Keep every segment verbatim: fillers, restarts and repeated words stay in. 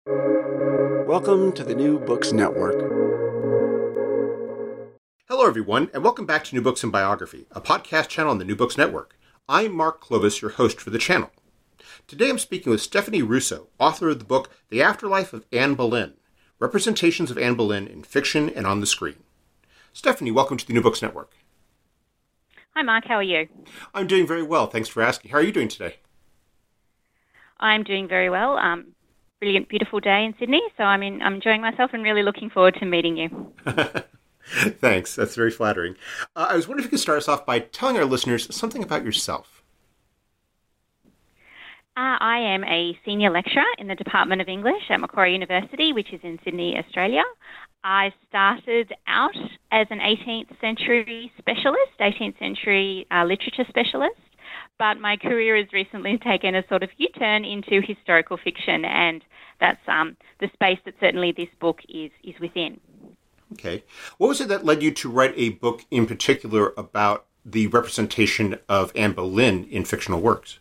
Welcome to the New Books Network. Hello, everyone, and welcome back to New Books and Biography, a podcast channel on the New Books Network. I'm Mark Clovis, your host for the channel. Today I'm speaking with Stephanie Russo, author of the book The Afterlife of Anne Boleyn, Representations of Anne Boleyn in Fiction and on the Screen. Stephanie, welcome to the New Books Network. Hi, Mark. How are you? I'm doing very well. Thanks for asking. How are you doing today? I'm doing very well. Um, brilliant, beautiful day in Sydney, so I'm, in, I'm enjoying myself and really looking forward to meeting you. Thanks. That's very flattering. Uh, I was wondering if you could start us off by telling our listeners something about yourself. Uh, I am a senior lecturer in the Department of English at Macquarie University, which is in Sydney, Australia. I started out as an eighteenth century specialist, eighteenth century uh, literature specialist, but my career has recently taken a sort of U-turn into historical fiction, and that's um, the space that certainly this book is, is within. Okay. What was it that led you to write a book in particular about the representation of Anne Boleyn in fictional works?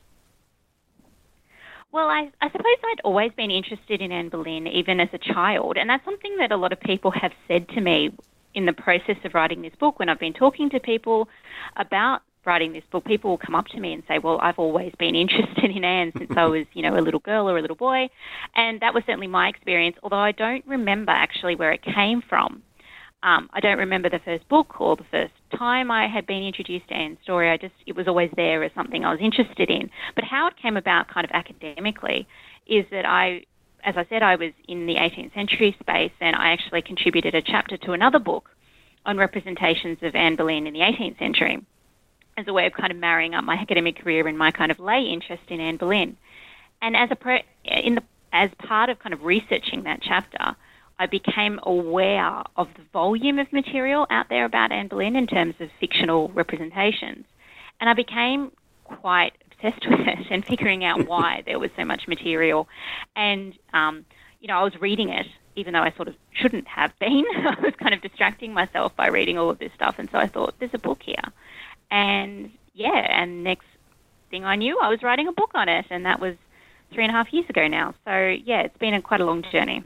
Well, I, I suppose I'd always been interested in Anne Boleyn, even as a child, and that's something that a lot of people have said to me in the process of writing this book. When I've been talking to people about writing this book, people will come up to me and say, well, I've always been interested in Anne since I was, you know, a little girl or a little boy, and that was certainly my experience, although I don't remember actually where it came from. Um, I don't remember the first book or the first time I had been introduced to Anne's story. I just, it was always there as something I was interested in. But how it came about kind of academically is that I, as I said, I was in the eighteenth century space, and I actually contributed a chapter to another book on representations of Anne Boleyn in the eighteenth century as a way of kind of marrying up my academic career and my kind of lay interest in Anne Boleyn. And as a pro, in the, as part of kind of researching that chapter, I became aware of the volume of material out there about Anne Boleyn in terms of fictional representations. And I became quite obsessed with it and figuring out why there was so much material. And, um, you know, I was reading it, even though I sort of shouldn't have been. I was kind of distracting myself by reading all of this stuff. And so I thought, there's a book here. And, yeah, and next thing I knew, I was writing a book on it. And that was three and a half years ago now. So, yeah, it's been a quite a long journey.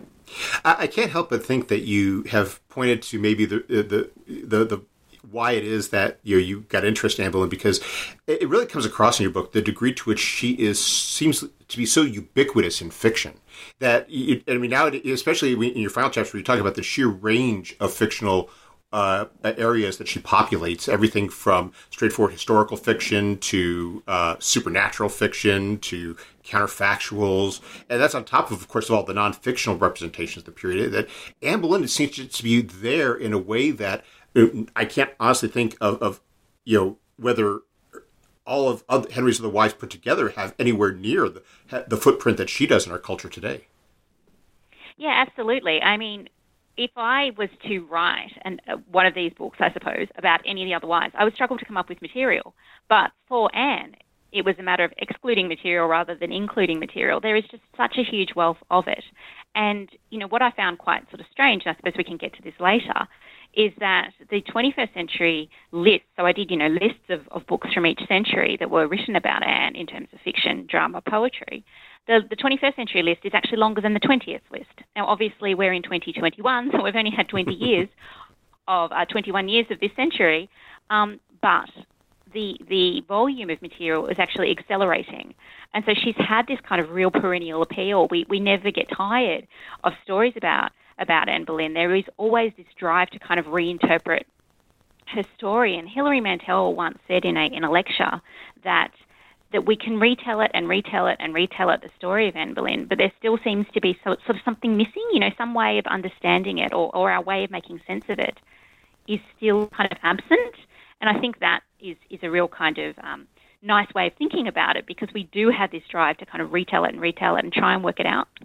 I can't help but think that you have pointed to maybe the the the, the why it is that you know, you got interested in Anne Boleyn, because it really comes across in your book the degree to which she is seems to be so ubiquitous in fiction that you, I mean now especially in your final chapter where you talk about the sheer range of fictional Uh, areas that she populates, everything from straightforward historical fiction to uh, supernatural fiction to counterfactuals, and that's on top of, of course, of all the non-fictional representations of the period. That Anne Boleyn seems to be there in a way that uh, I can't honestly think of, of, you know, whether all of other Henry's other wives put together have anywhere near the the footprint that she does in our culture today. Yeah, absolutely. I mean, if I was to write an, uh, one of these books, I suppose, about any of the other wives, I would struggle to come up with material. But for Anne, it was a matter of excluding material rather than including material. There is just such a huge wealth of it. And, you know, what I found quite sort of strange, and I suppose we can get to this later, is that the twenty-first century lists, so I did, you know, lists of, of books from each century that were written about Anne in terms of fiction, drama, poetry. The, the twenty-first century list is actually longer than the twentieth list. Now, obviously, we're in twenty twenty-one, so we've only had twenty years of, uh, twenty-one years of this century, um, but the the volume of material is actually accelerating. And so she's had this kind of real perennial appeal. We we never get tired of stories about, about Anne Boleyn. There is always this drive to kind of reinterpret her story. And Hilary Mantel once said in a in a lecture that that we can retell it and retell it and retell it, the story of Anne Boleyn, but there still seems to be so, sort of something missing, you know, some way of understanding it or, or our way of making sense of it is still kind of absent. And I think that is, is a real kind of um, nice way of thinking about it, because we do have this drive to kind of retell it and retell it and try and work it out.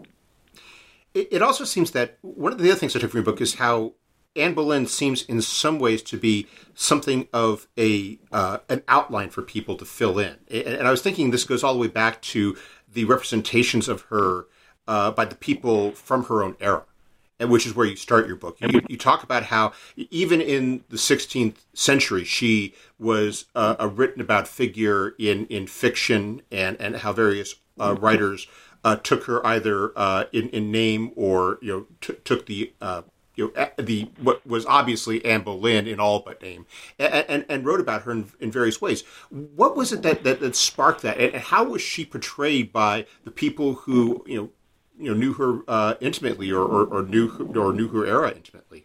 It, it also seems that one of the other things I took from your book is how Anne Boleyn seems in some ways to be something of a uh, an outline for people to fill in. And, and I was thinking this goes all the way back to the representations of her uh, by the people from her own era, and which is where you start your book. You, you talk about how even in the sixteenth century, she was uh, a written about figure in, in fiction, and, and how various uh, writers uh, took her either uh, in, in name or you know t- took the uh, you know the what was obviously Anne Boleyn in all but name, and, and, and wrote about her in, in various ways. What was it that, that, that sparked that, and how was she portrayed by the people who you know you know knew her uh, intimately or, or, or knew her, or knew her era intimately?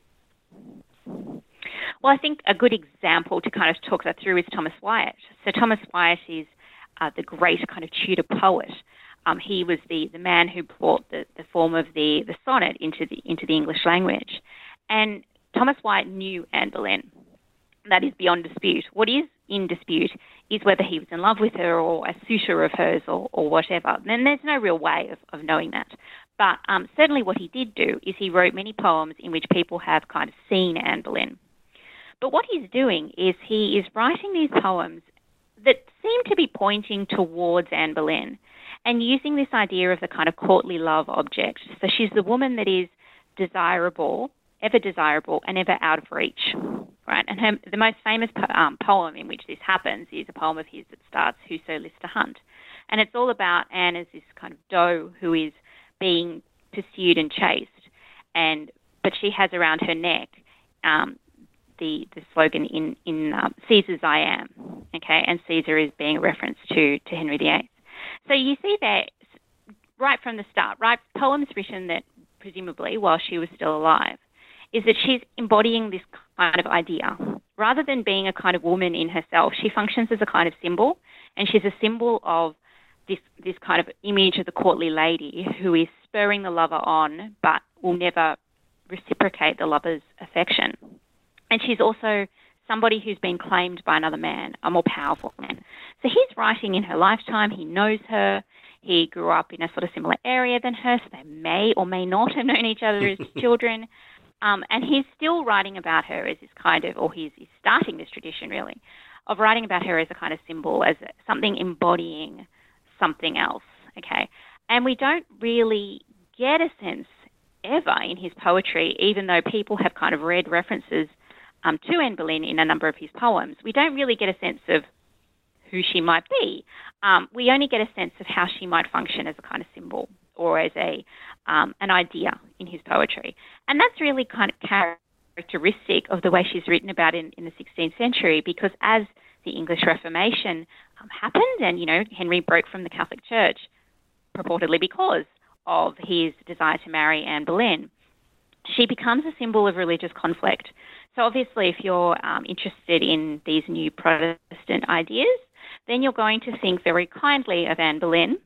Well, I think a good example to kind of talk that through is Thomas Wyatt. So Thomas Wyatt is uh, the great kind of Tudor poet. Um, he was the, the man who brought the, the form of the, the sonnet into the into the English language. And Thomas Wyatt knew Anne Boleyn. That is beyond dispute. What is in dispute is whether he was in love with her or a suitor of hers or, or whatever. And there's no real way of, of knowing that. But um, certainly what he did do is he wrote many poems in which people have kind of seen Anne Boleyn. But what he's doing is he is writing these poems that seem to be pointing towards Anne Boleyn and using this idea of the kind of courtly love object. So she's the woman that is desirable, ever desirable, and ever out of reach, right? And her, the most famous po- um, poem in which this happens is a poem of his that starts, "Whoso lists to hunt." And it's all about Anne as this kind of doe who is being pursued and chased, and but she has around her neck um, the the slogan in in um, Caesar's "I am," okay, and Caesar is being a reference to to Henry the Eighth. So you see there, right from the start, right, poems written that presumably while she was still alive, is that she's embodying this kind of idea. Rather than being a kind of woman in herself, she functions as a kind of symbol, and she's a symbol of this this kind of image of the courtly lady who is spurring the lover on but will never reciprocate the lover's affection. And she's also somebody who's been claimed by another man, a more powerful man. So he's writing in her lifetime. He knows her. He grew up in a sort of similar area than her, so they may or may not have known each other as children. Um, and he's still writing about her as this kind of, or he's, he's starting this tradition, really, of writing about her as a kind of symbol, as a, something embodying something else, okay? And we don't really get a sense ever in his poetry, even though people have kind of read references um, to Anne Boleyn in a number of his poems, we don't really get a sense of who she might be. Um, we only get a sense of how she might function as a kind of symbol or as a um, an idea in his poetry. And that's really kind of characteristic of the way she's written about in, in the sixteenth century, because as the English Reformation um, happened and, you know, Henry broke from the Catholic Church, purportedly because of his desire to marry Anne Boleyn, she becomes a symbol of religious conflict. So obviously if you're um, interested in these new Protestant ideas, then you're going to think very kindly of Anne Boleyn.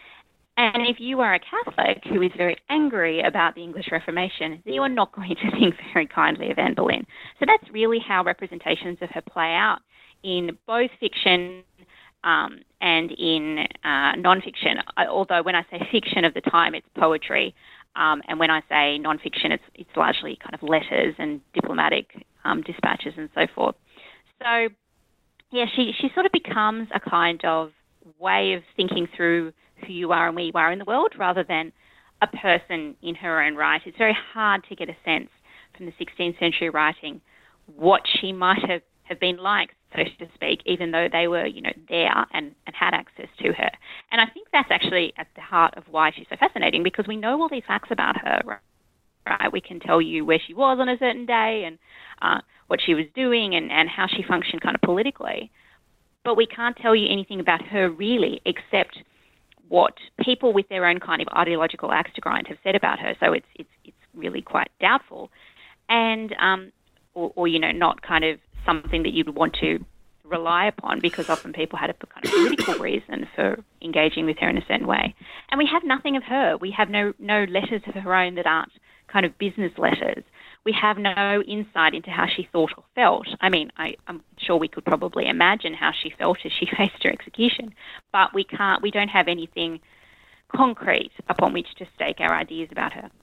And if you are a Catholic who is very angry about the English Reformation, then you are not going to think very kindly of Anne Boleyn. So that's really how representations of her play out in both fiction um, and in uh, non-fiction. Although when I say fiction of the time, it's poetry. Um, and when I say non-fiction, it's, it's largely kind of letters and diplomatic um, dispatches and so forth. So, yeah, she, she sort of becomes a kind of way of thinking through who you are and where you are in the world rather than a person in her own right. It's very hard to get a sense from the sixteenth century writing what she might have, have been like, so to speak, even though they were, you know, there and, and had access to her. And I think that's actually at the heart of why she's so fascinating, because we know all these facts about her, right? We can tell you where she was on a certain day and uh, what she was doing and, and how she functioned kind of politically. But we can't tell you anything about her really except what people with their own kind of ideological axe to grind have said about her. So it's it's it's really quite doubtful. And, um, or, or, you know, not kind of something that you'd want to rely upon, because often people had a kind of political reason for engaging with her in a certain way. And we have nothing of her. We have no, no letters of her own that aren't kind of business letters. We have no insight into how she thought or felt. I mean, I, I'm sure we could probably imagine how she felt as she faced her execution, but we can't, we don't have anything concrete upon which to stake our ideas about her.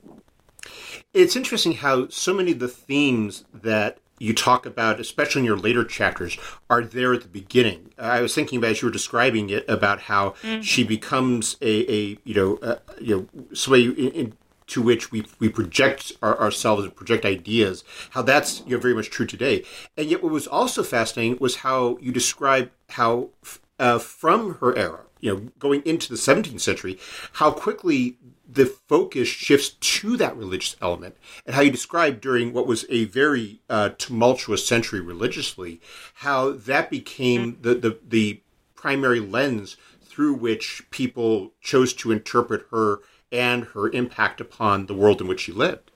It's interesting how so many of the themes that you talk about, especially in your later chapters, are there at the beginning. I was thinking about, as you were describing it, about how mm. she becomes a, a you know, uh, you know, somebody in, in, to which we we project our, ourselves and project ideas. How that's, you know, very much true today. And yet, what was also fascinating was how you describe how uh, from her era, you know, going into the seventeenth century, how quickly the focus shifts to that religious element, and how you described during what was a very uh, tumultuous century religiously, how that became the, the, the primary lens through which people chose to interpret her and her impact upon the world in which she lived.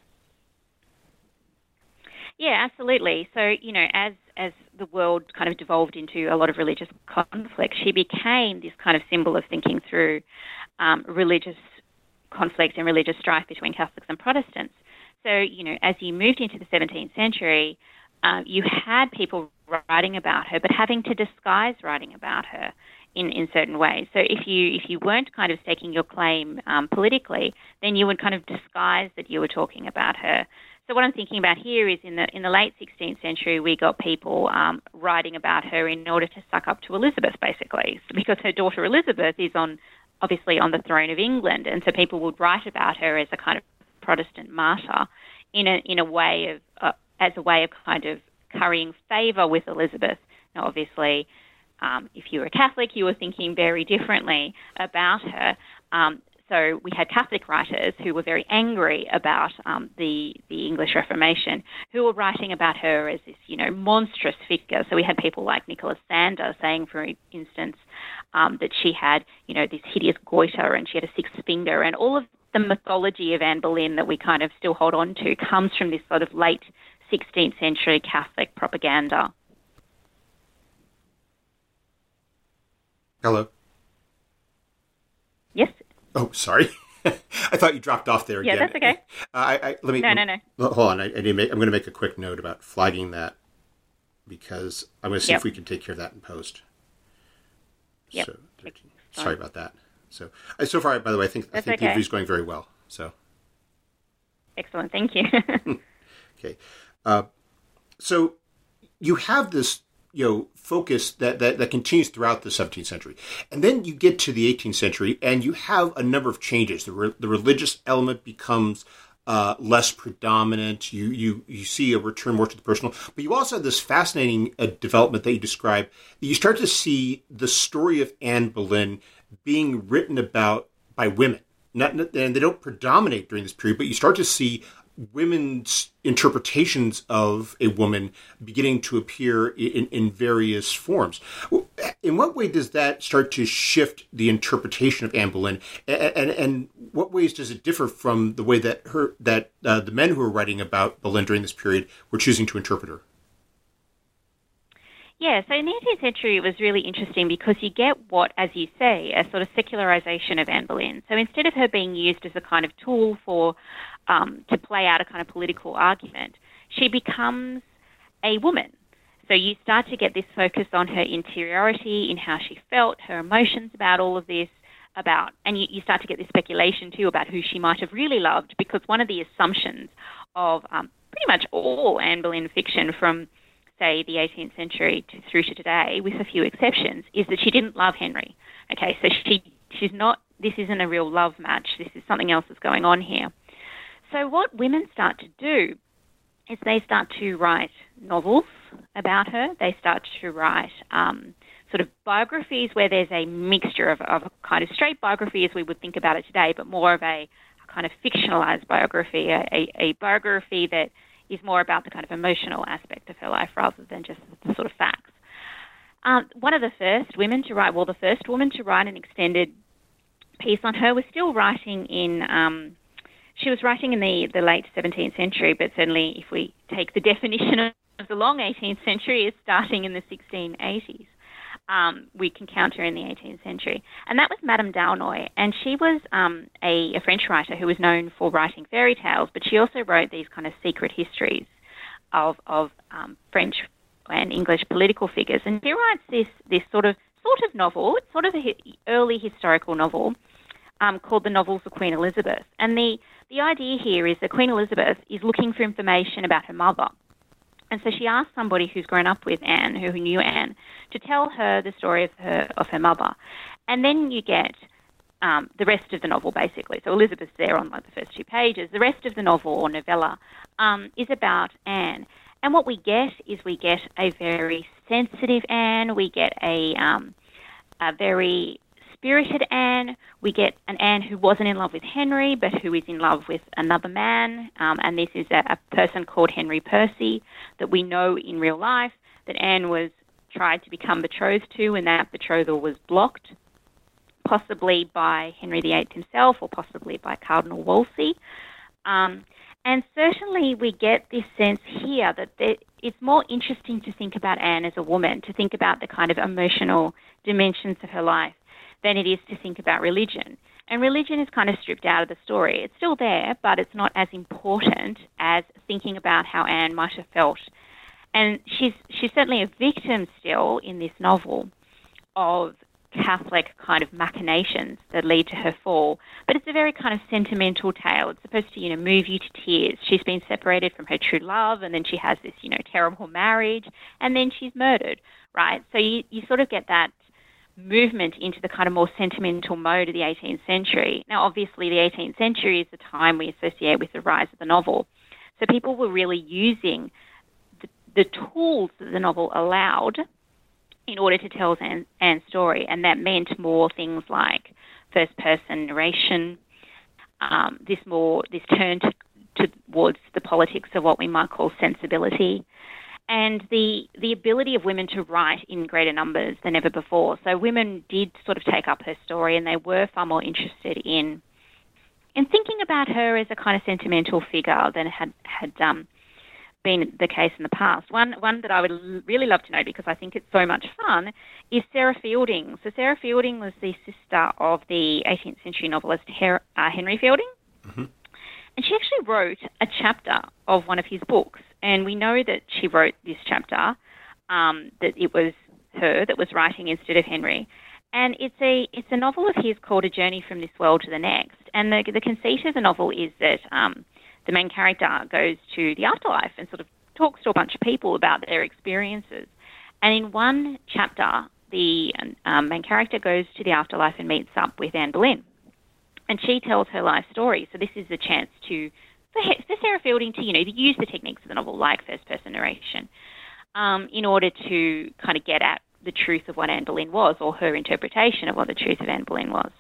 Yeah, absolutely. So, you know, as as the world kind of devolved into a lot of religious conflict, she became this kind of symbol of thinking through um, religious conflict and religious strife between Catholics and Protestants. So, you know, as you moved into the seventeenth century, uh, you had people writing about her, but having to disguise writing about her in, in certain ways. So if you if you weren't kind of staking your claim um, politically, then you would kind of disguise that you were talking about her. So what I'm thinking about here is in the in the late sixteenth century, we got people um, writing about her in order to suck up to Elizabeth, basically, because her daughter Elizabeth is on obviously on the throne of England, and so people would write about her as a kind of Protestant martyr in a in a way of uh, as a way of kind of currying favour with Elizabeth. Now, obviously, um, if you were a Catholic, you were thinking very differently about her. Um, So we had Catholic writers who were very angry about um, the the English Reformation, who were writing about her as this, you know, monstrous figure. So we had people like Nicholas Sander saying, for instance, um, that she had, you know, this hideous goiter and she had a sixth finger, and all of the mythology of Anne Boleyn that we kind of still hold on to comes from this sort of late sixteenth century Catholic propaganda. Hello. Yes. Oh, sorry. I thought you dropped off there again. Yeah, that's okay. Uh, I, I, let me. No, no, no. Hold on. I, I need to make, I'm going to make a quick note about flagging that because I'm going to see Yep. if we can take care of that in post. Yep. So, sorry about that. So, uh, so far, by the way, I think That's I think okay. the interview's going very well. So, Excellent. Thank you. okay. Uh, so you have this, you know, focus that, that, that continues throughout the seventeenth century. And then you get to the eighteenth century and you have a number of changes. The, re- the religious element becomes uh, less predominant. You, you, you see a return more to the personal. But you also have this fascinating uh, development that you describe. You start to see the story of Anne Boleyn being written about by women. Not, and they don't predominate during this period, but you start to see women's interpretations of a woman beginning to appear in, in various forms. In what way does that start to shift the interpretation of Anne Boleyn, and, and, and what ways does it differ from the way that her that uh, the men who were writing about Boleyn during this period were choosing to interpret her? Yeah, so in the eighteenth century, it was really interesting because you get what, as you say, a sort of secularization of Anne Boleyn. So instead of her being used as a kind of tool for um, to play out a kind of political argument, she becomes a woman. So you start to get this focus on her interiority, in how she felt, her emotions about all of this, about, and you, you start to get this speculation too about who she might have really loved, because one of the assumptions of um, pretty much all Anne Boleyn fiction from say the eighteenth century to, through to today, with a few exceptions, is that she didn't love Henry. Okay, so she she's not. This isn't a real love match. This is something else that's going on here. So what women start to do is they start to write novels about her. They start to write um, sort of biographies where there's a mixture of, of a kind of straight biography as we would think about it today, but more of a, a kind of fictionalized biography, a, a, a biography that is more about the kind of emotional aspect of her life rather than just the sort of facts. Um, one of the first women to write, well, the first woman to write an extended piece on her was still writing in, um, she was writing in the, the late seventeenth century, but certainly if we take the definition of the long eighteenth century as starting in the sixteen eighties. Um, we can count her in the eighteenth century. And that was Madame d'Aulnoy. And she was um, a, a French writer who was known for writing fairy tales, but she also wrote these kind of secret histories of, of um, French and English political figures. And she writes this, this sort of sort of novel, it's sort of an hi- early historical novel um, called The Novels of Queen Elizabeth. And the, the idea here is that Queen Elizabeth is looking for information about her mother. And so she asked somebody who's grown up with Anne, who knew Anne, to tell her the story of her of her mother. And then you get um, the rest of the novel, basically. So Elizabeth's there on like the first two pages. The rest of the novel, or novella, um, is about Anne. And what we get is we get a very sensitive Anne. We get a, um, a very mean-spirited Anne. We get an Anne who wasn't in love with Henry, but who is in love with another man, um, and this is a, a person called Henry Percy that we know in real life that Anne was tried to become betrothed to, and that betrothal was blocked, possibly by Henry the Eighth himself or possibly by Cardinal Wolsey. Um, and certainly we get this sense here that there, it's more interesting to think about Anne as a woman, to think about the kind of emotional dimensions of her life, than it is to think about religion. And religion is kind of stripped out of the story. It's still there, but it's not as important as thinking about how Anne might have felt. And she's she's certainly a victim still in this novel of Catholic kind of machinations that lead to her fall. But it's a very kind of sentimental tale. It's supposed to, you know, move you to tears. She's been separated from her true love, and then she has this, you know, terrible marriage, and then she's murdered, right? So you, you sort of get that movement into the kind of more sentimental mode of the eighteenth century. Now, obviously, the eighteenth century is the time we associate with the rise of the novel. So people were really using the, the tools that the novel allowed in order to tell Anne, Anne's story, and that meant more things like first-person narration, um, this more this turn to, to, towards the politics of what we might call sensibility, and the the ability of women to write in greater numbers than ever before. So women did sort of take up her story, and they were far more interested in in thinking about her as a kind of sentimental figure than had had um, been the case in the past. One one that I would l- really love to know, because I think it's so much fun, is Sarah Fielding. So Sarah Fielding was the sister of the eighteenth century novelist Her- uh, Henry Fielding. Mm-hmm. And she actually wrote a chapter of one of his books. And we know that she wrote this chapter, um, that it was her that was writing instead of Henry. And it's a it's a novel of his called A Journey from This World to the Next. And the, the conceit of the novel is that um, the main character goes to the afterlife and sort of talks to a bunch of people about their experiences. And in one chapter, the um, main character goes to the afterlife and meets up with Anne Boleyn. And she tells her life story. So this is a chance to, for, for Sarah Fielding to, you know, to use the techniques of the novel, like first-person narration, um, in order to kind of get at the truth of what Anne Boleyn was, or her interpretation of what the truth of Anne Boleyn was.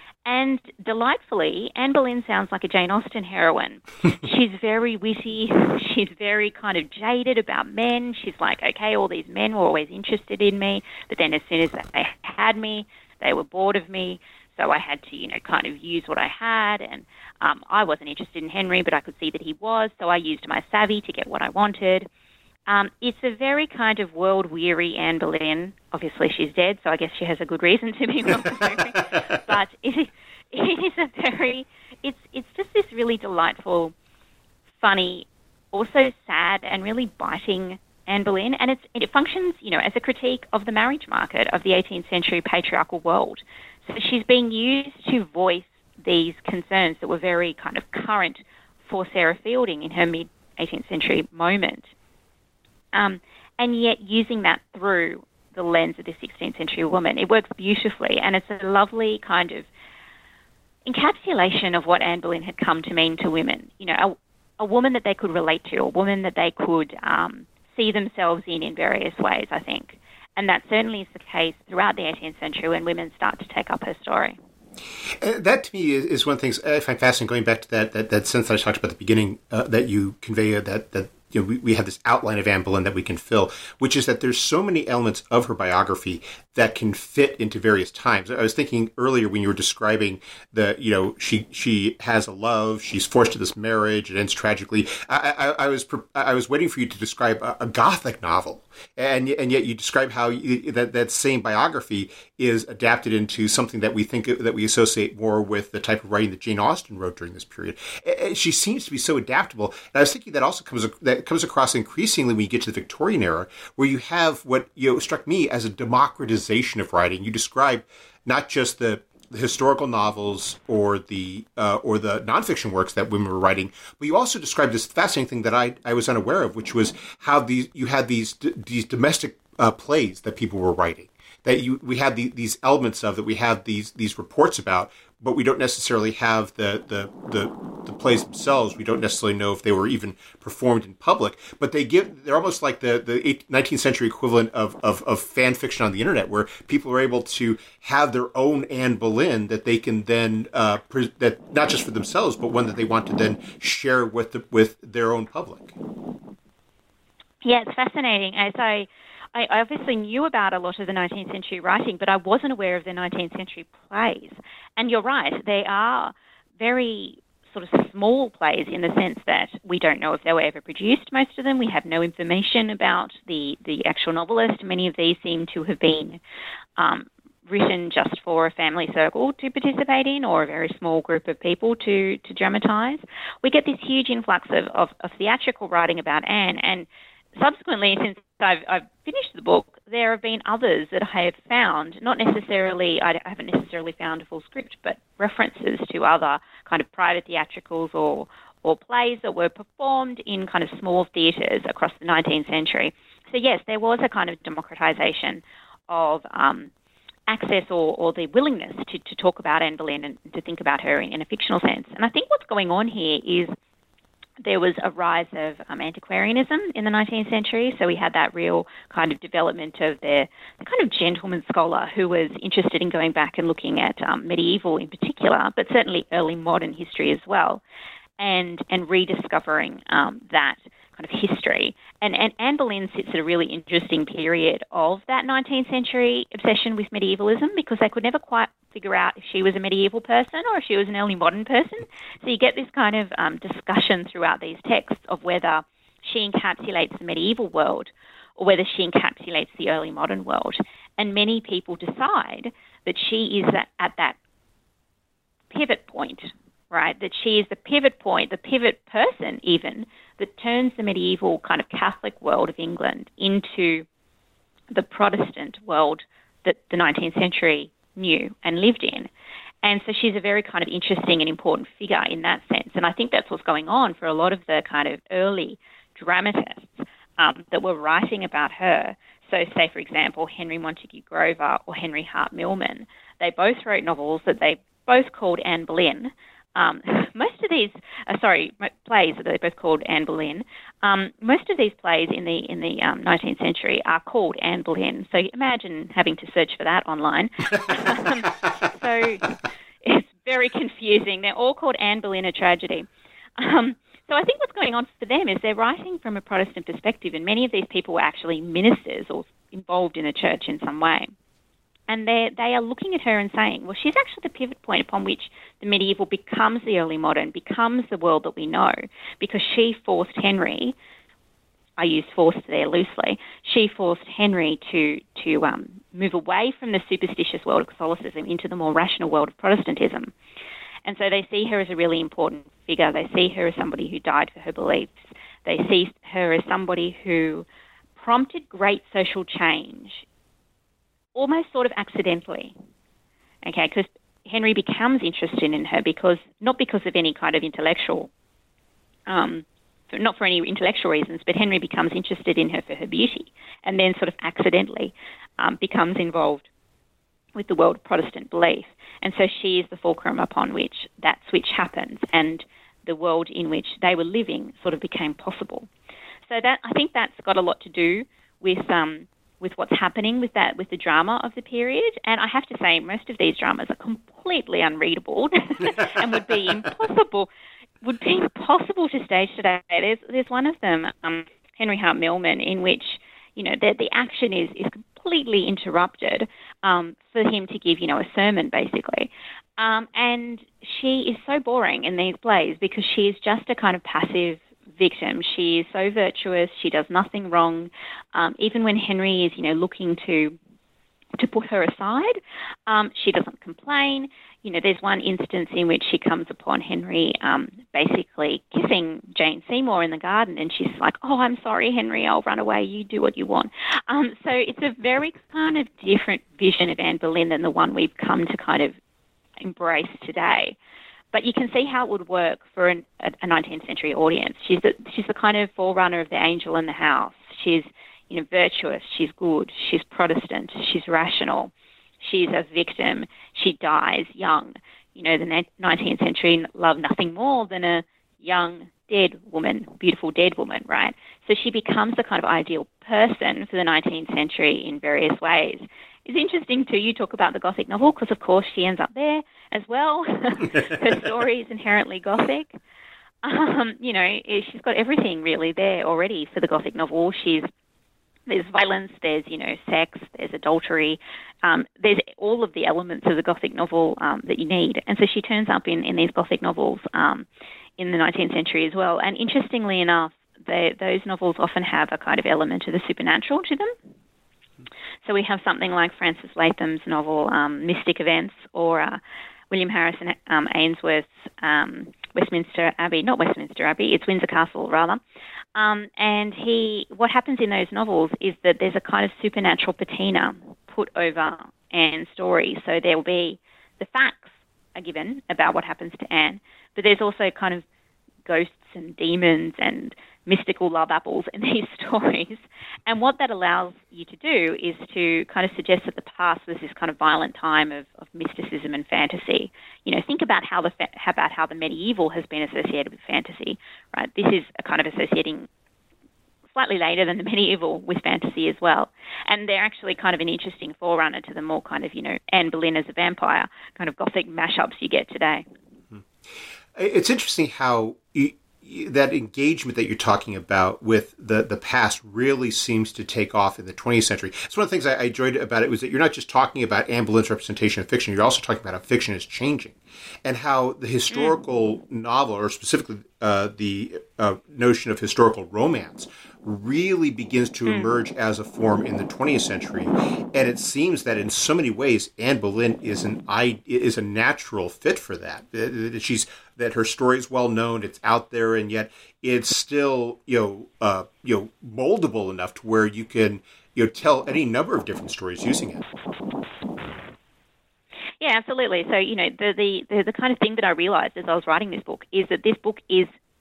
And delightfully, Anne Boleyn sounds like a Jane Austen heroine. She's very witty. She's very kind of jaded about men. She's like, okay, all these men were always interested in me, but then as soon as they had me, they were bored of me. So I had to, you know, kind of use what I had. And um, I wasn't interested in Henry, but I could see that he was. So I used my savvy to get what I wanted. Um, it's a very kind of world-weary Anne Boleyn. Obviously, she's dead, so I guess she has a good reason to be world-weary. But it is, it is a very, it's it's just this really delightful, funny, also sad and really biting Anne Boleyn. And it's, it functions, you know, as a critique of the marriage market of the eighteenth century patriarchal world. So she's being used to voice these concerns that were very kind of current for Sarah Fielding in her mid-eighteenth century moment. Um, and yet using that through the lens of the sixteenth century woman. It works beautifully, and it's a lovely kind of encapsulation of what Anne Boleyn had come to mean to women. You know, a, a woman that they could relate to, a woman that they could um, see themselves in in various ways, I think. And that certainly is the case throughout the eighteenth century when women start to take up her story. Uh, that to me is, is one of the things I find fascinating, going back to that that, that sense that I talked about at the beginning, uh, that you convey, uh, that, that you know, we, we have this outline of Anne Boleyn that we can fill, which is that there's so many elements of her biography that can fit into various times. I was thinking earlier when you were describing the, you know, she she has a love, she's forced to this marriage, it ends tragically. I, I, I was I was waiting for you to describe a, a Gothic novel, and and yet you describe how you, that that same biography is adapted into something that we think that we associate more with the type of writing that Jane Austen wrote during this period. She seems to be so adaptable, and I was thinking that also comes that comes across increasingly when you get to the Victorian era, where you have what, you know, struck me as a democratization of writing. You describe not just the, the historical novels or the uh, or the nonfiction works that women were writing, but you also described this fascinating thing that I, I was unaware of, which was how these you had these these domestic uh, plays that people were writing. That you we had the, these elements of that we have these these reports about but we don't necessarily have the, the, the, the plays themselves. We don't necessarily know if they were even performed in public, but they give, they're almost like the, the nineteenth century equivalent of, of, of fan fiction on the internet, where people are able to have their own Anne Boleyn that they can then, uh, pre- that not just for themselves, but one that they want to then share with the, with their own public. Yeah, it's fascinating. As I, I obviously knew about a lot of the nineteenth century writing, but I wasn't aware of the nineteenth century plays. And you're right, they are very sort of small plays in the sense that we don't know if they were ever produced, most of them. We have no information about the, the actual novelist. Many of these seem to have been um, written just for a family circle to participate in, or a very small group of people to, to dramatise. We get this huge influx of, of, of theatrical writing about Anne, and subsequently, since I've, I've finished the book, there have been others that I have found, not necessarily, I haven't necessarily found a full script, but references to other kind of private theatricals or, or plays that were performed in kind of small theatres across the nineteenth century. So yes, there was a kind of democratisation of um, access or, or the willingness to, to talk about Anne Boleyn and to think about her in, in a fictional sense. And I think what's going on here is there was a rise of um, antiquarianism in the nineteenth century. So we had that real kind of development of the, the kind of gentleman scholar who was interested in going back and looking at um, medieval in particular, but certainly early modern history as well, and and rediscovering um, that kind of history. And, and Anne Boleyn sits at a really interesting period of that nineteenth century obsession with medievalism, because they could never quite figure out if she was a medieval person or if she was an early modern person. So you get this kind of um, discussion throughout these texts of whether she encapsulates the medieval world or whether she encapsulates the early modern world. And many people decide that she is at, at that pivot point, right? That she is the pivot point, the pivot person even, that turns the medieval kind of Catholic world of England into the Protestant world that the nineteenth century knew and lived in. And so she's a very kind of interesting and important figure in that sense. And I think that's what's going on for a lot of the kind of early dramatists um, that were writing about her. So say, for example, Henry Montague Grover or Henry Hart Milman. They both wrote novels that they both called Anne Boleyn. Um, most of these, uh, sorry, plays that they both called Anne Boleyn. Um, most of these plays in the in the um, nineteenth century are called Anne Boleyn. So imagine having to search for that online. um, so it's very confusing. They're all called Anne Boleyn: A Tragedy. Um, so I think what's going on for them is they're writing from a Protestant perspective, and many of these people were actually ministers or involved in the church in some way. And they they are looking at her and saying, well, she's actually the pivot point upon which the medieval becomes the early modern, becomes the world that we know, because she forced Henry, I use forced there loosely, she forced Henry to, to um, move away from the superstitious world of Catholicism into the more rational world of Protestantism. And so they see her as a really important figure. They see her as somebody who died for her beliefs. They see her as somebody who prompted great social change, almost sort of accidentally, okay, because Henry becomes interested in her because, not because of any kind of intellectual, um, for, not for any intellectual reasons, but Henry becomes interested in her for her beauty, and then sort of accidentally um, becomes involved with the world of Protestant belief. And so she is the fulcrum upon which that switch happens, and the world in which they were living sort of became possible. So that, I think that's got a lot to do with um, with what's happening with that, with the drama of the period. And I have to say, most of these dramas are completely unreadable and would be impossible, would be impossible to stage today. There's there's one of them, um, Henry Hart Milman, in which, you know, the, the action is, is completely interrupted um, for him to give, you know, a sermon, basically. Um, and she is so boring in these plays because she is just a kind of passive victim. She is so virtuous. She does nothing wrong. Um, even when Henry is, you know, looking to to put her aside, um, she doesn't complain. You know, there's one instance in which she comes upon Henry um, basically kissing Jane Seymour in the garden, and she's like, "Oh, I'm sorry, Henry. I'll run away. You do what you want." Um, so it's a very kind of different vision of Anne Boleyn than the one we've come to kind of embrace today. But you can see how it would work for an, a nineteenth century audience. She's the, she's the kind of forerunner of the angel in the house. She's, you know, virtuous. She's good. She's Protestant. She's rational. She's a victim. She dies young. you know, the nineteenth century loved nothing more than a young, dead woman, beautiful dead woman, right? So she becomes the kind of ideal person for the nineteenth century in various ways. It's interesting, too, you talk about the Gothic novel, because, of course, she ends up there as well. Her story is inherently Gothic. Um, you know, she's got everything really there already for the Gothic novel. She's There's violence, there's, you know, sex, there's adultery, um, there's all of the elements of the Gothic novel um, that you need. And so she turns up in, in these Gothic novels um, in the nineteenth century as well. And interestingly enough, they, those novels often have a kind of element of the supernatural to them. So we have something like Francis Latham's novel, um, Mystic Events, or uh, William Harrison um, Ainsworth's um, Westminster Abbey, not Westminster Abbey, it's Windsor Castle, rather. Um, and he, what happens in those novels is that there's a kind of supernatural patina put over Anne's story. So there will be the facts are given about what happens to Anne, but there's also kind of ghosts and demons and mystical love apples in these stories. And what that allows you to do is to kind of suggest that the past was this kind of violent time of, of mysticism and fantasy. You know, think about how the fa- about how the medieval has been associated with fantasy, right? This is a kind of associating slightly later than the medieval with fantasy as well. And they're actually kind of an interesting forerunner to the more kind of, you know, Anne Boleyn as a vampire kind of Gothic mashups you get today. It's interesting how you, that engagement that you're talking about with the, the past really seems to take off in the twentieth century. It's one of the things I, I enjoyed about it was that you're not just talking about Anne Boleyn's representation of fiction, you're also talking about how fiction is changing and how the historical mm. novel, or specifically uh, the uh, notion of historical romance, really begins to emerge mm. as a form in the twentieth century. And it seems that in so many ways, Anne Boleyn is an is a natural fit for that. She's that her story is well known, it's out there, and yet it's still you know uh, you know moldable enough to where you can you know tell any number of different stories using it. Yeah, absolutely. So you know the the the, the kind of thing that I realized as I was writing this book is that this book is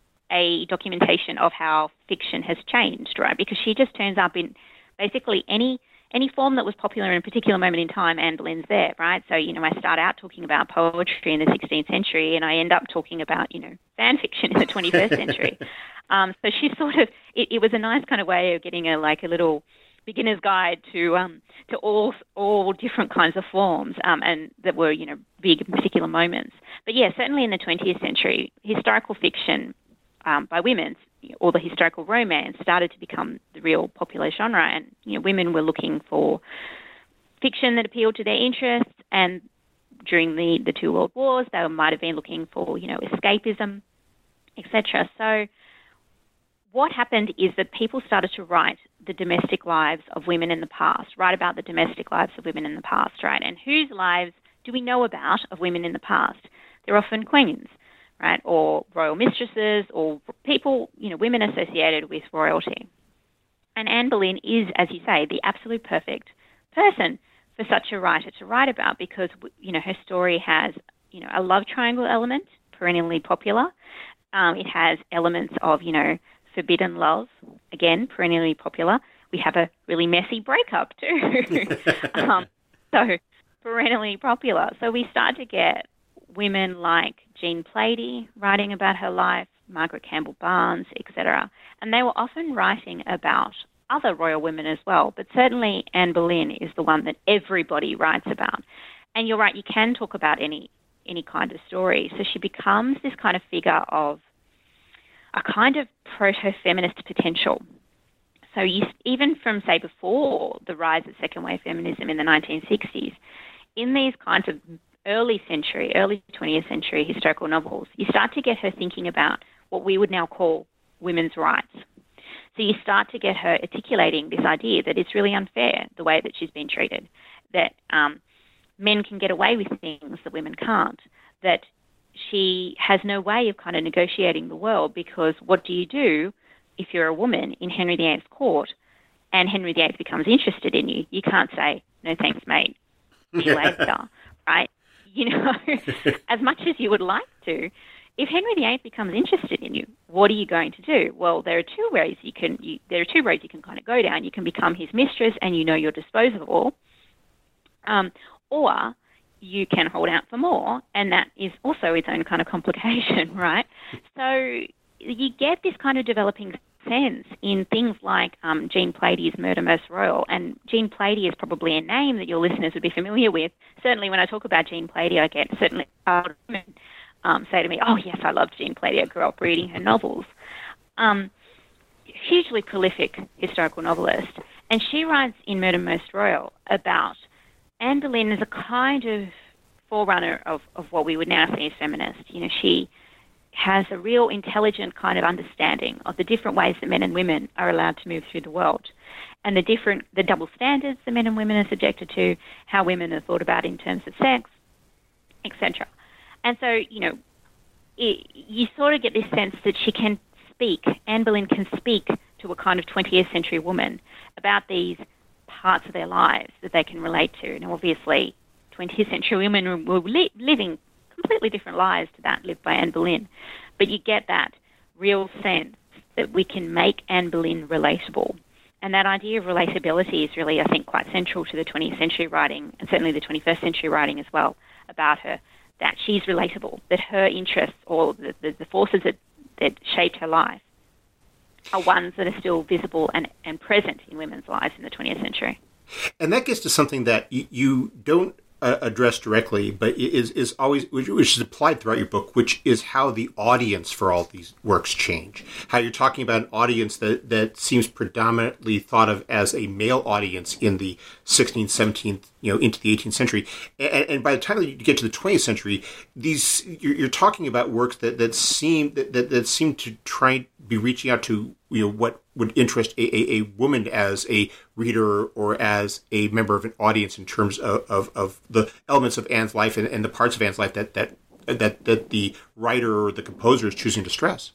a documentation of how fiction has changed, right? Because she just turns up in basically any any form that was popular in a particular moment in time, Anne Boleyn's there, right? So, you know, I start out talking about poetry in the sixteenth century and I end up talking about, you know, fan fiction in the twenty-first century. Um, so she sort of, it, it was a nice kind of way of getting a like a little beginner's guide to um, to all all different kinds of forms um, and that were, you know, big in particular moments. But yeah, certainly in the twentieth century, historical fiction um, by women, or the historical romance, started to become the real popular genre. And, you know, women were looking for fiction that appealed to their interests. And during the, the two world wars, they might have been looking for, you know, escapism, et cetera. So what happened is that people started to write the domestic lives of women in the past, write about the domestic lives of women in the past, right? And whose lives do we know about of women in the past? They're often queens, right, or royal mistresses, or people, you know, women associated with royalty. And Anne Boleyn is, as you say, the absolute perfect person for such a writer to write about because, you know, her story has, you know, a love triangle element, perennially popular. Um, it has elements of, you know, forbidden love, again, perennially popular. We have a really messy breakup too. um, so perennially popular. So we start to get women like Jean Plaidy writing about her life, Margaret Campbell Barnes, et cetera. And they were often writing about other royal women as well, but certainly Anne Boleyn is the one that everybody writes about. And you're right, you can talk about any any kind of story. So she becomes this kind of figure of a kind of proto-feminist potential. So you, even from, say, before the rise of second-wave feminism in the nineteen sixties, in these kinds of early century, early twentieth century historical novels, you start to get her thinking about what we would now call women's rights. So you start to get her articulating this idea that it's really unfair, the way that she's been treated, that um, men can get away with things that women can't, that she has no way of kind of negotiating the world because what do you do if you're a woman in Henry the Eighth's court and Henry the Eighth becomes interested in you? You can't say, no thanks, mate, see you later, right? You know, as much as you would like to, if Henry the Eighth becomes interested in you, what are you going to do? Well, there are two ways you can. You, there are two roads you can kind of go down. You can become his mistress, and you know you're disposable, um, or you can hold out for more, and that is also its own kind of complication, right? So you get this kind of developing sense in things like um, Jean Plady's Murder Most Royal, and Jean Plady is probably a name that your listeners would be familiar with. Certainly when I talk about Jean Plady, I get certainly women um, say to me, oh yes, I loved Jean Plady, I grew up reading her novels. Um, hugely prolific historical novelist, and she writes in Murder Most Royal about Anne Boleyn as a kind of forerunner of, of what we would now say as feminist. You know, she has a real intelligent kind of understanding of the different ways that men and women are allowed to move through the world, and the different, the double standards that men and women are subjected to, how women are thought about in terms of sex, et cetera. And so, you know, it, you sort of get this sense that she can speak, Anne Boleyn can speak to a kind of twentieth century woman about these parts of their lives that they can relate to. Now, obviously, twentieth century women were li- living completely different lives to that lived by Anne Boleyn. But you get that real sense that we can make Anne Boleyn relatable. And that idea of relatability is really, I think, quite central to the twentieth century writing, and certainly the twenty-first century writing as well, about her, that she's relatable, that her interests or the, the, the forces that, that shaped her life are ones that are still visible and, and present in women's lives in the twentieth century. And that gets to something that you, you don't uh, address directly, but is is always, which is applied throughout your book, which is how the audience for all these works change. How you're talking about an audience that, that seems predominantly thought of as a male audience in the sixteenth, seventeenth, you know, into the eighteenth century, and, and by the time you get to the twentieth century, these you're, you're talking about works that that seem that, that, that seem to try to be reaching out to, you know, what would interest a, a, a woman as a reader or as a member of an audience in terms of, of, of the elements of Anne's life and, and the parts of Anne's life that that that that the writer or the composer is choosing to stress.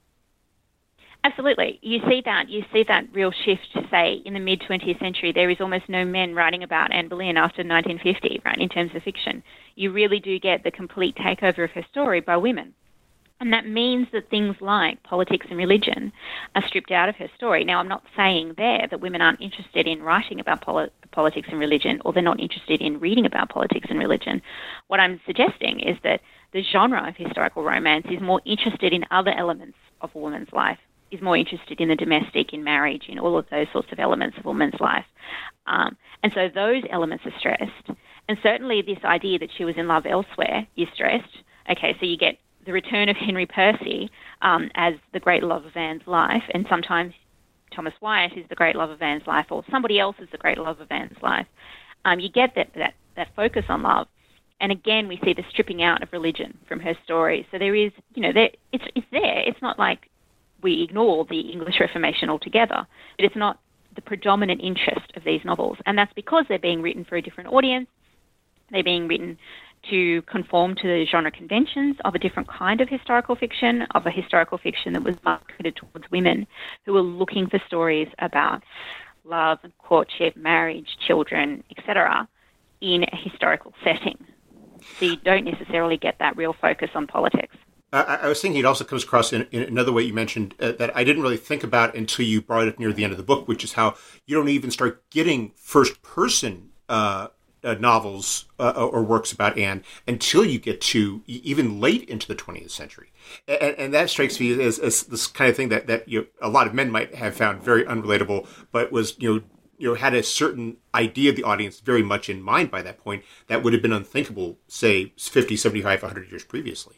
Absolutely. You see that. You see that real shift, say, in the mid-twentieth century. There is almost no men writing about Anne Boleyn after nineteen fifty, right, in terms of fiction. You really do get the complete takeover of her story by women. And that means that things like politics and religion are stripped out of her story. Now, I'm not saying there that women aren't interested in writing about poli- politics and religion, or they're not interested in reading about politics and religion. What I'm suggesting is that the genre of historical romance is more interested in other elements of a woman's life, is more interested in the domestic, in marriage, in all of those sorts of elements of a woman's life. Um, and so those elements are stressed. And certainly this idea that she was in love elsewhere is stressed. Okay, so you get the return of Henry Percy um, as the great love of Anne's life, and sometimes Thomas Wyatt is the great love of Anne's life, or somebody else is the great love of Anne's life. Um, you get that, that, that focus on love. And again, we see the stripping out of religion from her story. So there is, you know, there, it's, it's there. It's not like we ignore the English Reformation altogether, but it's not the predominant interest of these novels. And that's because they're being written for a different audience. They're being written to conform to the genre conventions of a different kind of historical fiction, of a historical fiction that was marketed towards women who were looking for stories about love, courtship, marriage, children, et cetera, in a historical setting. So you don't necessarily get that real focus on politics. I, I was thinking it also comes across in, in another way you mentioned uh, that I didn't really think about until you brought it up near the end of the book, which is how you don't even start getting first-person uh Uh, novels uh, or works about Anne until you get to even late into the twentieth century. And, and that strikes me as, as this kind of thing that, that you know, a lot of men might have found very unrelatable, but was, you know, you know, had a certain idea of the audience very much in mind by that point that would have been unthinkable, say, fifty, seventy-five, one hundred years previously.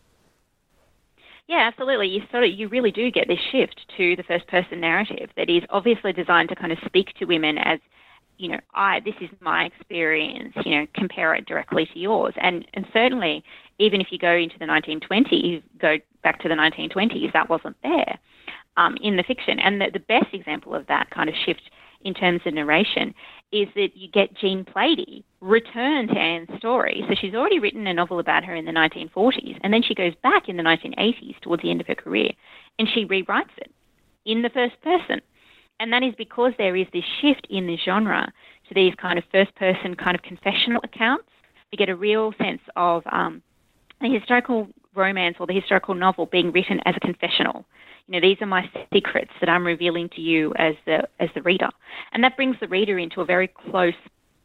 Yeah, absolutely. You sort of, you really do get this shift to the first-person narrative that is obviously designed to kind of speak to women as, you know, I, this is my experience, you know, compare it directly to yours. And and certainly, even if you go into the nineteen twenties, go back to the nineteen twenties, that wasn't there um, in the fiction. And the, the best example of that kind of shift in terms of narration is that you get Jean Plady return to Anne's story. So she's already written a novel about her in the nineteen forties, and then she goes back in the nineteen eighties towards the end of her career, and she rewrites it in the first person. And that is because there is this shift in the genre to these kind of first-person kind of confessional accounts. You get a real sense of um, the historical romance or the historical novel being written as a confessional. You know, these are my secrets that I'm revealing to you as the as the reader. And that brings the reader into a very close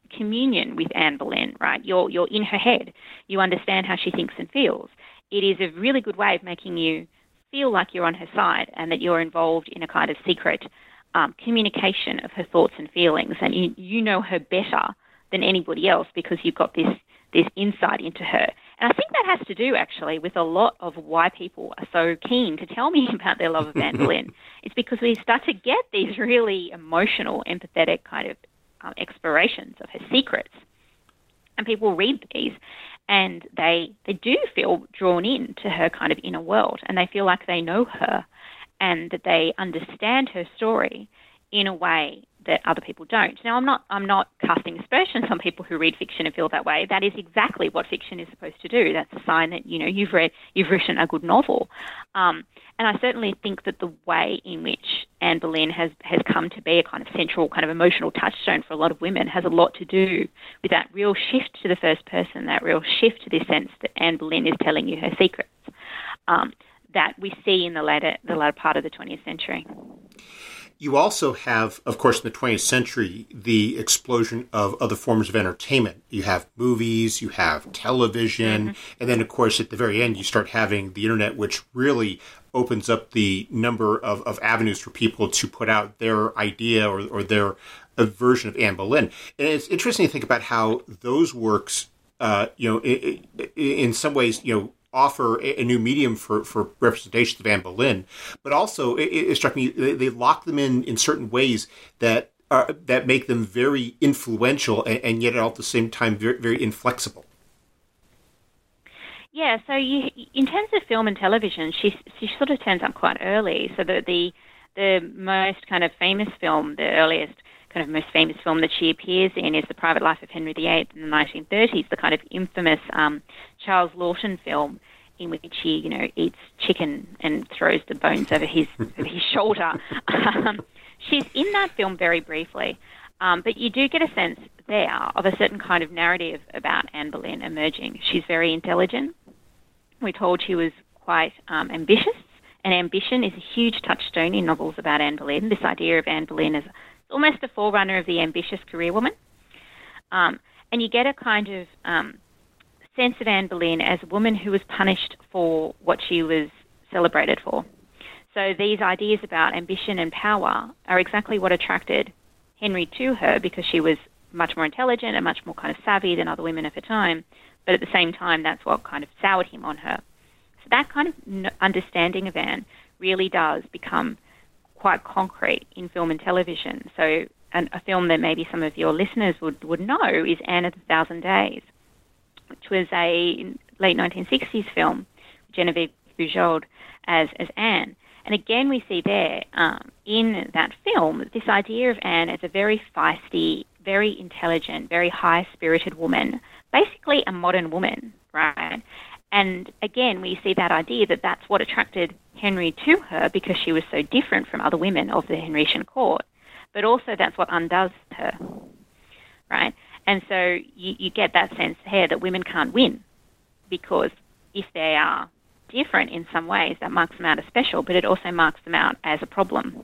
communion with Anne Boleyn, right? You're, you're in her head. You understand how she thinks and feels. It is a really good way of making you feel like you're on her side and that you're involved in a kind of secret um, communication of her thoughts and feelings, and you, you know her better than anybody else because you've got this, this insight into her. And I think that has to do, actually, with a lot of why people are so keen to tell me about their love of Anne Boleyn. It's because we start to get these really emotional, empathetic kind of um, explorations of her secrets. And people read these and they they do feel drawn in to her kind of inner world, and they feel like they know her and that they understand her story in a way that other people don't. Now, I'm not I'm not casting aspersions on people who read fiction and feel that way. That is exactly what fiction is supposed to do. That's a sign that, you know, you've read you've written a good novel. Um, and I certainly think that the way in which Anne Boleyn has, has come to be a kind of central kind of emotional touchstone for a lot of women has a lot to do with that real shift to the first person, that real shift to this sense that Anne Boleyn is telling you her secrets, um, that we see in the later the latter part of the twentieth century. You also have, of course, in the twentieth century, the explosion of other forms of entertainment. You have movies, you have television, mm-hmm. and then, of course, at the very end, you start having the internet, which really opens up the number of, of avenues for people to put out their idea or, or their uh, version of Anne Boleyn. And it's interesting to think about how those works, uh, you know, in, in some ways, you know, offer a new medium for, for representations of Anne Boleyn, but also it, it struck me they, they lock them in in certain ways that are, that make them very influential and, and yet at the same time very, very inflexible. Yeah, so you, in terms of film and television, she she sort of turns up quite early. So the the the most kind of famous film, the earliest kind of most famous film that she appears in is The Private Life of Henry the Eighth in the nineteen thirties, the kind of infamous um, Charles Laughton film in which he, you know, eats chicken and throws the bones over his over his shoulder. Um, she's in that film very briefly, um, but you do get a sense there of a certain kind of narrative about Anne Boleyn emerging. She's very intelligent. We're told she was quite um, ambitious, and ambition is a huge touchstone in novels about Anne Boleyn. This idea of Anne Boleyn as almost a forerunner of the ambitious career woman. Um, and you get a kind of um, sense of Anne Boleyn as a woman who was punished for what she was celebrated for. So these ideas about ambition and power are exactly what attracted Henry to her, because she was much more intelligent and much more kind of savvy than other women of her time. But at the same time, that's what kind of soured him on her. So that kind of understanding of Anne really does become quite concrete in film and television. So an, a film that maybe some of your listeners would, would know is Anne of the Thousand Days, which was a late nineteen sixties film, Genevieve Bujold as, as Anne. And again, we see there um, in that film this idea of Anne as a very feisty, very intelligent, very high-spirited woman, basically a modern woman, right? And again, we see that idea that that's what attracted Henry to her, because she was so different from other women of the Henrician court. But also that's what undoes her, right? And so you, you get that sense here that women can't win, because if they are different in some ways, that marks them out as special, but it also marks them out as a problem.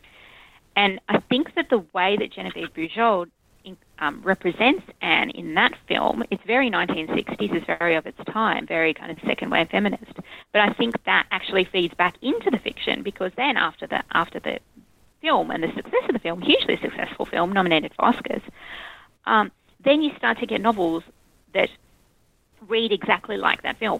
And I think that the way that Genevieve Bujold Um, represents Anne in that film, it's very nineteen sixties, it's very of its time, very kind of second wave feminist. But I think that actually feeds back into the fiction, because then after the after the film and the success of the film, hugely successful film, nominated for Oscars, um, then you start to get novels that read exactly like that film.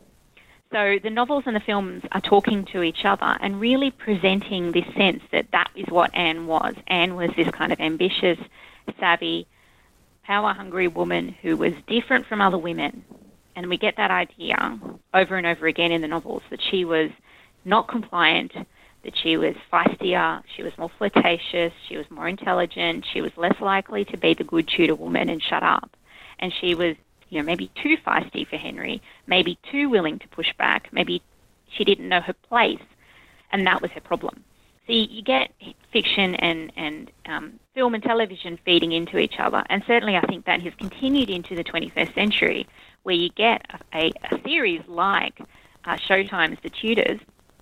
So the novels and the films are talking to each other and really presenting this sense that that is what Anne was. Anne was this kind of ambitious, savvy, power-hungry woman who was different from other women. And we get that idea over and over again in the novels, that she was not compliant, that she was feistier, she was more flirtatious, she was more intelligent, she was less likely to be the good Tudor woman and shut up. And she was, you know, maybe too feisty for Henry, maybe too willing to push back, maybe she didn't know her place, and that was her problem. So you get fiction and, and um, film and television feeding into each other. And certainly I think that has continued into the twenty-first century, where you get a, a series like uh, Showtime's The Tudors,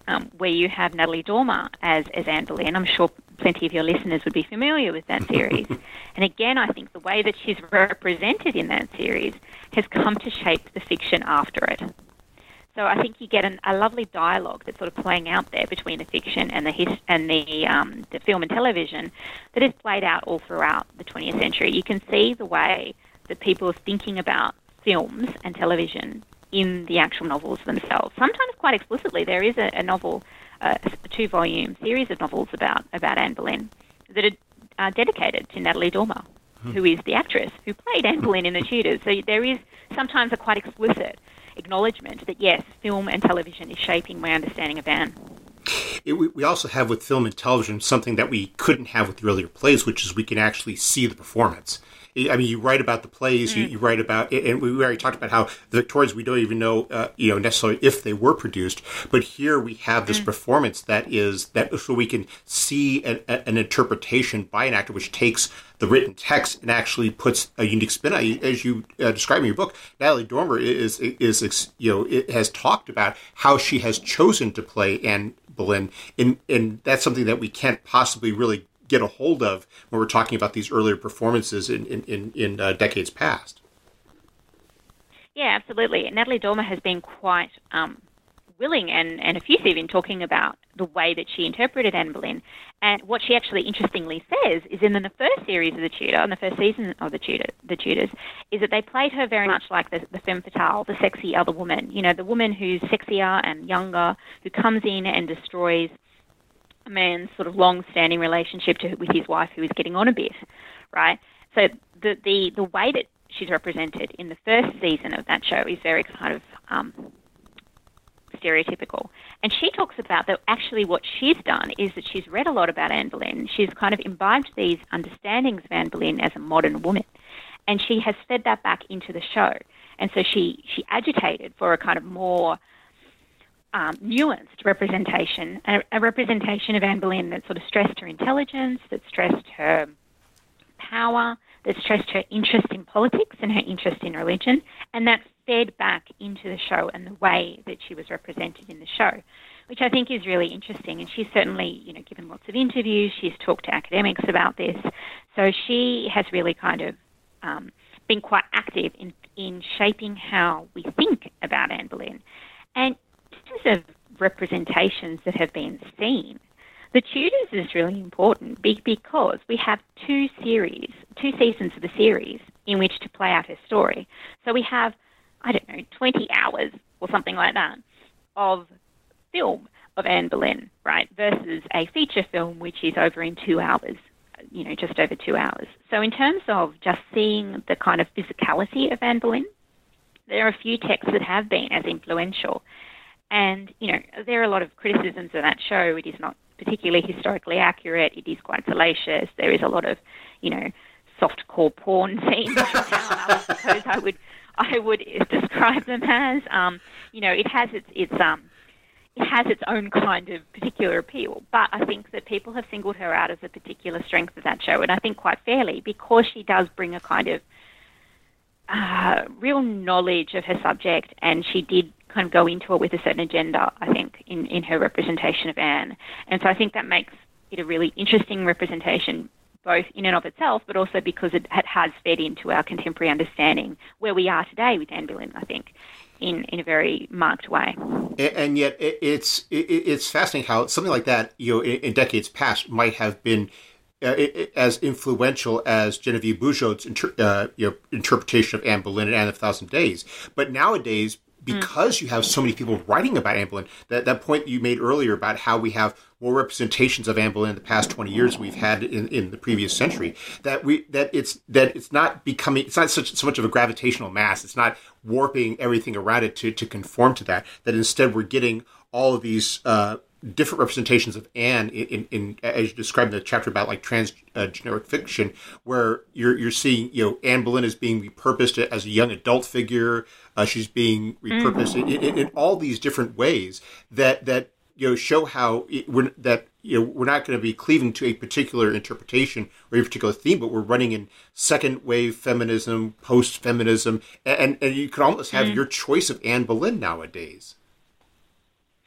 um, where you have Natalie Dormer as, as Anne Boleyn. I'm sure plenty of your listeners would be familiar with that series. And again, I think the way that she's represented in that series has come to shape the fiction after it. So I think you get an, a lovely dialogue that's sort of playing out there between the fiction and the his, and the um, the film and television that is played out all throughout the twentieth century. You can see the way that people are thinking about films and television in the actual novels themselves. Sometimes quite explicitly. There is a, a novel, uh, a two-volume series of novels about, about Anne Boleyn that are uh, dedicated to Natalie Dormer, hmm. who is the actress who played Anne Boleyn in The Tudors. So there is sometimes a quite explicit acknowledgement that, yes, film and television is shaping my understanding of Anne. It, we also have with film and television something that we couldn't have with the earlier plays, which is we can actually see the performance. I mean, you write about the plays, mm. you, you write about, and we already talked about how the Victorians, we don't even know, uh, you know, necessarily if they were produced, but here we have this mm. performance that is, that so we can see an, an interpretation by an actor which takes the written text and actually puts a unique spin on it. As you uh, describe in your book, Natalie Dormer is, is, is, you know, it has talked about how she has chosen to play Anne Boleyn, and, and that's something that we can't possibly really get a hold of when we're talking about these earlier performances in in, in, in uh, decades past. Yeah, absolutely. Natalie Dormer has been quite um, willing and, and effusive in talking about the way that she interpreted Anne Boleyn. And what she actually interestingly says is in the first series of The Tudor, in the first season of The Tudor, The Tudors, is that they played her very much like the, the femme fatale, the sexy other woman. You know, the woman who's sexier and younger, who comes in and destroys a man's sort of long-standing relationship to, with his wife, who is getting on a bit, right? So the, the the way that she's represented in the first season of that show is very kind of um, stereotypical. And she talks about that actually what she's done is that she's read a lot about Anne Boleyn. She's kind of imbibed these understandings of Anne Boleyn as a modern woman, and she has fed that back into the show. And so she, she agitated for a kind of more Um, nuanced representation, a, a representation of Anne Boleyn that sort of stressed her intelligence, that stressed her power, that stressed her interest in politics and her interest in religion, and that fed back into the show and the way that she was represented in the show, which I think is really interesting. And she's certainly, you know, given lots of interviews. She's talked to academics about this. So she has really kind of um, been quite active in, in shaping how we think about Anne Boleyn. And in terms of representations that have been seen, The Tudors is really important because we have two series, two seasons of the series in which to play out her story. So we have, I don't know, twenty hours or something like that of film of Anne Boleyn, right, versus a feature film which is over in two hours, you know, just over two hours. So in terms of just seeing the kind of physicality of Anne Boleyn, there are a few texts that have been as influential. And, you know, there are a lot of criticisms of that show. It is not particularly historically accurate. It is quite salacious. There is a lot of, you know, soft-core porn scenes, I suppose I would I would describe them as. Um, you know, it has its its um it has its own kind of particular appeal. But I think that people have singled her out as a particular strength of that show, and I think quite fairly, because she does bring a kind of uh, real knowledge of her subject, and she did kind of go into it with a certain agenda, I think, in, in her representation of Anne. And so I think that makes it a really interesting representation, both in and of itself, but also because it has fed into our contemporary understanding where we are today with Anne Boleyn, I think, in, in a very marked way. And, and yet it, it's it, it's fascinating how something like that, you know, in, in decades past might have been Uh, it, it, as influential as Genevieve Bujold's inter, uh, you know, interpretation of Anne Boleyn and Anne of a Thousand Days. But nowadays, because mm. you have so many people writing about Anne Boleyn, that, that point you made earlier about how we have more representations of Anne Boleyn in the past twenty years than we've had in, in the previous century, that we that it's that it's not becoming it's not such so much of a gravitational mass. It's not warping everything around it to, to conform to that. That instead we're getting all of these uh, different representations of Anne in, in, in as you described in the chapter about like transgeneric uh, fiction, where you're you're seeing, you know, Anne Boleyn is being repurposed as a young adult figure. Uh, she's being repurposed mm. in, in, in all these different ways that that you know show how it, we're, that you know we're not going to be cleaving to a particular interpretation or a particular theme, but we're running in second wave feminism, post feminism, and and you could almost have mm. your choice of Anne Boleyn nowadays.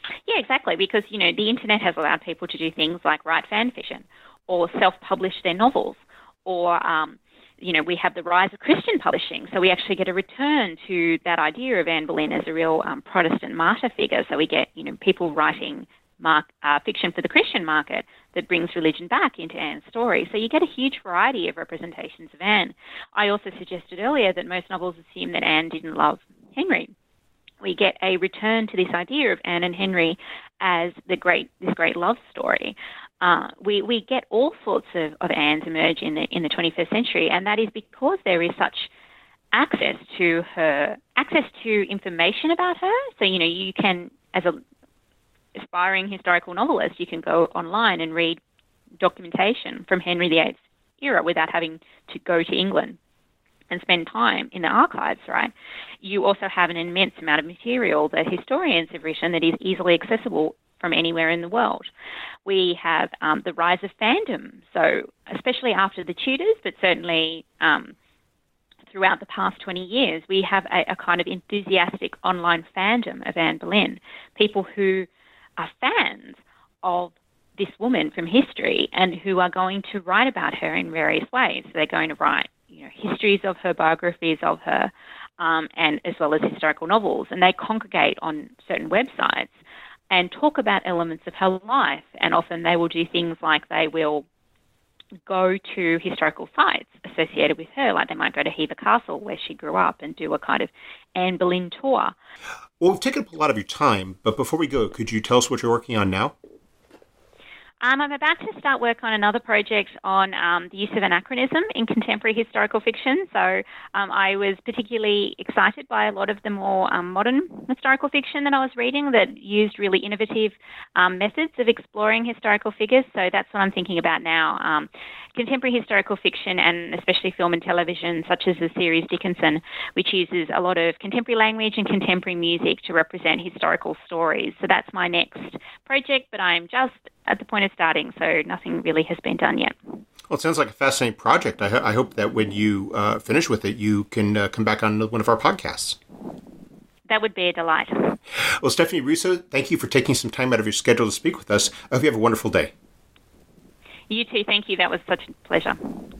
Yeah, exactly, because, you know, the internet has allowed people to do things like write fan fiction or self-publish their novels, or, um, you know, we have the rise of Christian publishing, so we actually get a return to that idea of Anne Boleyn as a real um, Protestant martyr figure. So we get, you know, people writing mark, uh, fiction for the Christian market that brings religion back into Anne's story. So you get a huge variety of representations of Anne. I also suggested earlier that most novels assume that Anne didn't love Henry. We get a return to this idea of Anne and Henry as the great this great love story. Uh, we we get all sorts of, of Annes emerge in the in the twenty-first century, and that is because there is such access to her, access to information about her. So, you know, you can, as a aspiring historical novelist, you can go online and read documentation from Henry the Eighth's era without having to go to England and spend time in the archives, right? You also have an immense amount of material that historians have written that is easily accessible from anywhere in the world. We have um, the rise of fandom, so especially after the Tudors, but certainly um, throughout the past twenty years, we have a, a kind of enthusiastic online fandom of Anne Boleyn, people who are fans of this woman from history and who are going to write about her in various ways. So they're going to write, you know, histories of her, biographies of her, um, and as well as historical novels. And they congregate on certain websites and talk about elements of her life. And often they will do things like they will go to historical sites associated with her, like they might go to Hever Castle, where she grew up, and do a kind of Anne Boleyn tour. Well, we've taken up a lot of your time, but before we go, could you tell us what you're working on now? Um, I'm about to start work on another project on um, the use of anachronism in contemporary historical fiction. So um, I was particularly excited by a lot of the more um, modern historical fiction that I was reading that used really innovative um, methods of exploring historical figures. So that's what I'm thinking about now. Um, contemporary historical fiction, and especially film and television, such as the series Dickinson, which uses a lot of contemporary language and contemporary music to represent historical stories. So that's my next project, but I'm just at the point of starting, so nothing really has been done yet. Well, it sounds like a fascinating project. I, ho- I hope that when you uh, finish with it, you can uh, come back on one of our podcasts. That would be a delight. Well, Stephanie Russo, thank you for taking some time out of your schedule to speak with us. I hope you have a wonderful day. You too. Thank you. That was such a pleasure.